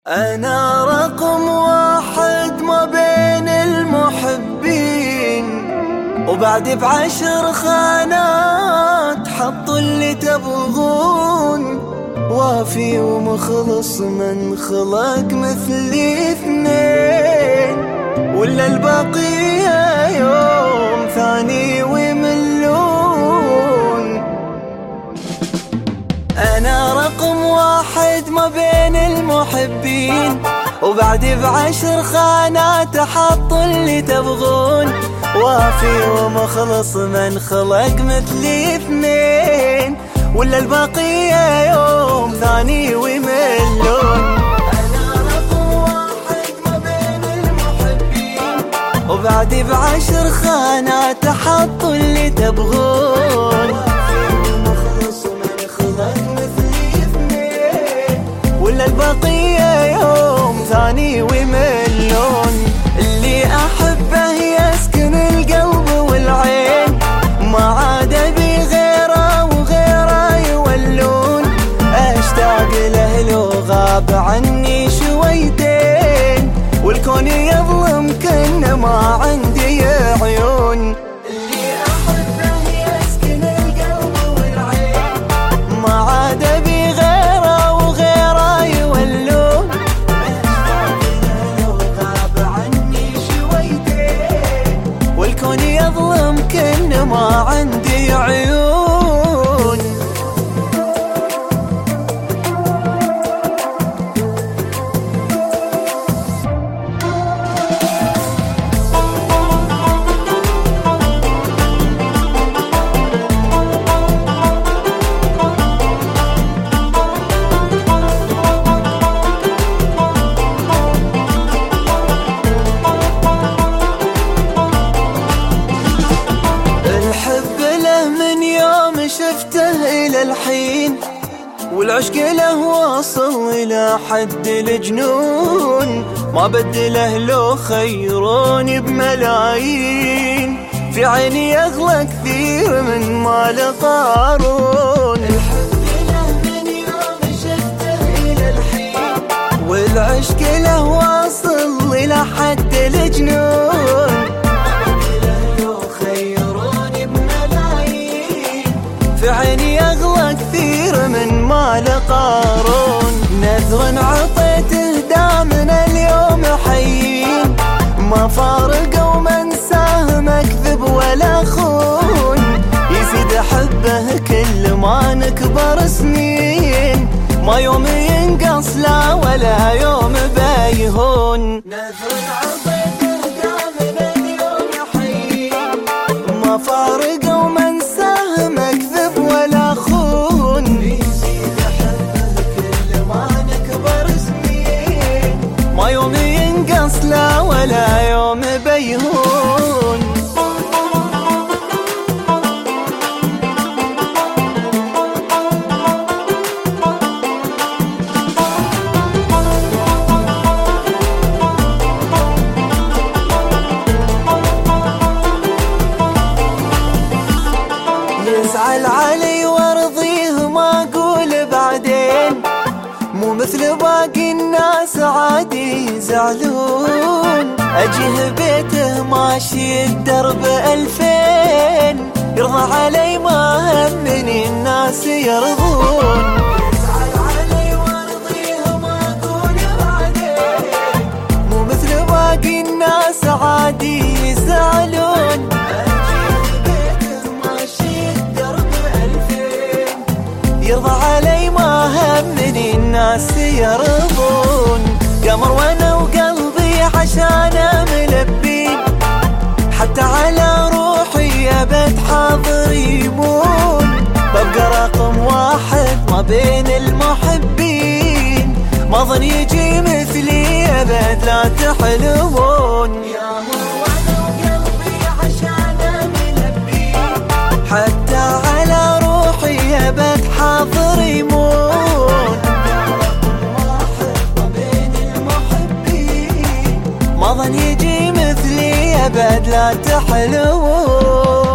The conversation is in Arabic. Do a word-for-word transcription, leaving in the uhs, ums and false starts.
أنا رقم واحد ما بين المحبين، وبعد بعشر خانات حطوا اللي تبغون. وافي ومخلص من خلق مثلي اثنين، ولا البقية يوم ثاني ويملون. أنا رقم واحد ما بين المحبين، وبعد بعشر خانات حطوا اللي تبغون. وافي ومخلص من خلق مثلي اثنين، ولا البقية يوم ثاني ويملون. أنا رقم واحد ما بين المحبين، وبعد بعشر خانات حطوا اللي تبغون. ولا البقية يوم ثاني ويملون. اللي أحبه يسكن القلب والعين، ما عاد أبي غيره وغيره يولون. أشتاق له لو غاب عني شويتين، والكون يظلم كأنه ما عندي عيون. اللي أحبه يسكن القلب والعين، ما عاد أبي غيره وغيره يولون. أشتاق له لو غاب عني شويتين، والكون يظلم كأنه ما عندي عيون. شفته إلى الحين، والعشق له واصل إلى حد الجنون. ما بدله لو خيروني بملايين، في عيني أغلى كثير من مال قارون. الحب له من يوم شفته إلى الحين، والعشق له واصل إلى حد الجنون. في عيني أغلى كثير من مال قارون. نذر عطيته دامنا اليوم حيين، ما فارق ومنساه مكذب ولا خون. يزيد أحبه كل ما نكبر سنين، ما يوم ينقص لا ولا يوم بيهون. نذر عطيته دامنا اليوم حيين، ما فارق ومنساه مكذب ولا خون. يزيد أحبه كل ما نكبر سنين، ما يوم ينقص لا ولا يوم بيهون. يزعل علي وارضيه ما اقول بعدين، مو مثل باقي الناس عادي يزعلون. اجيه بيته ماشي الدرب الفين، يرضى علي ما همني الناس يرضون. يزعل علي وارضيه ما اقول بعدين، مو مثل باقي الناس عادي يزعلون. يرضى علي ما همني الناس يرضون. قمر وانا وقلبي عشانه ملبين، حتى على روحي ابد حاضر يمون. ببقى رقم واحد ما بين المحبين، ما ظن يجي مثلي ابد لا تحلمون. يا وانا وقلبي عشانه ملبين، حتى على روحي ابد حاضر يمون. ما بين المحبين، ما ظن يجي مثلي ابد لا تحلمون.